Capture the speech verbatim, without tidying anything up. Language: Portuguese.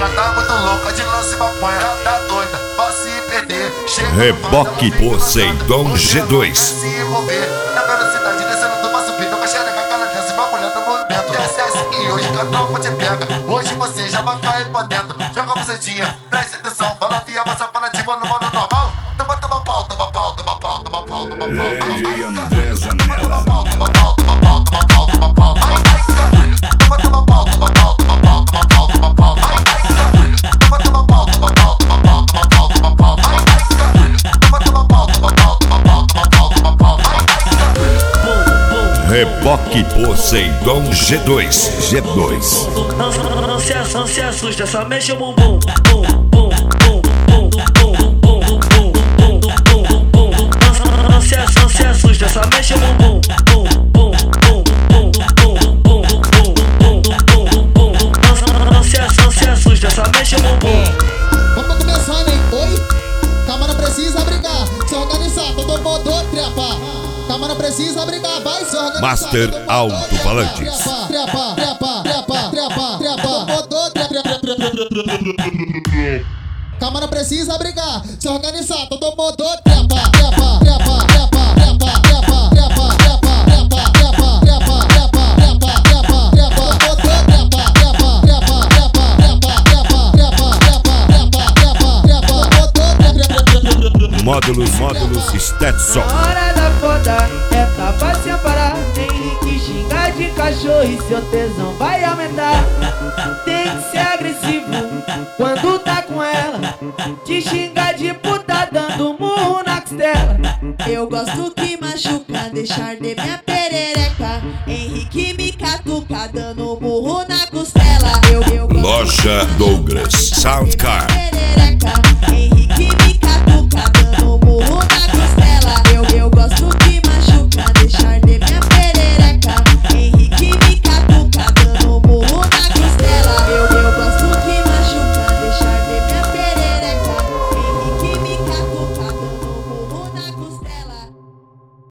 Ela tá muito louca de lance maconha, tá doida, vai se perder. Reboque Poseidon G dois. Se envolver na velocidade, descendo do passo subindo, com a xereca, cara desce, vai mulher no movimento. Desce assim, hoje canal te pega. Hoje você já vai cair pra dentro. Joga a bucetinha, presta atenção. Fala via, você fala de mano, mano normal. Toma, toma pau, toma pau, toma pau, toma pau, toma pau. Lady André Zanella. Toma pau, toma pau, toma pau, toma pau, toma pau. Toma, toma pau, toma pau, toma pau, toma pau, toma pau. Toma, toma pau, toma pau, toma pau, toma pau, toma pau. Toma, toma pau, toma pau, toma pau, toma pau, toma pau. Reboque Poseidon G dois. G dois. Não, não, não se, não se assusta, só mexe o bumbum. Bum, bum, bum, bum, bum, bum, bum, bum, bum, bum. Não, não se, não se assusta, só mexe o bumbum. Bum, bum, bum, bum, bum, bum, bum, bum, bum. Não, não se, não se assusta, só mexe o bumbum. Vamos começar, hein? Oi? Calma, não precisa brigar. Se organizar, todo mundo trepa. Calma, não precisa brigar, vai se organizar. Master Alto-Falantes. Trepa, trepa, trepa, trepa, trepa. Todo trepa, trepa. Calma, não precisa brigar. Se organizar, todo mundo trepa, trepa, trepa, trepa, trepa, trepa, trepa, trepa, trepa, trepa, trepa, trepa, trepa, trepa, trepa, todo trepa, trepa, trepa, trepa, trepa, trepa, trepa, trepa, trepa, trepa, trepa. Módulos, módulos, Stetson. Na hora da foda é tapa sem parar. Henrique xinga de cachorro e seu tesão vai aumentar. Tem que ser agressivo quando tá com ela. Te xinga de puta dando murro na costela. Eu gosto que machuca, deixar de minha perereca. Henrique me catuca, dando murro na costela. Eu, eu gosto Loja Douglas Soundcar.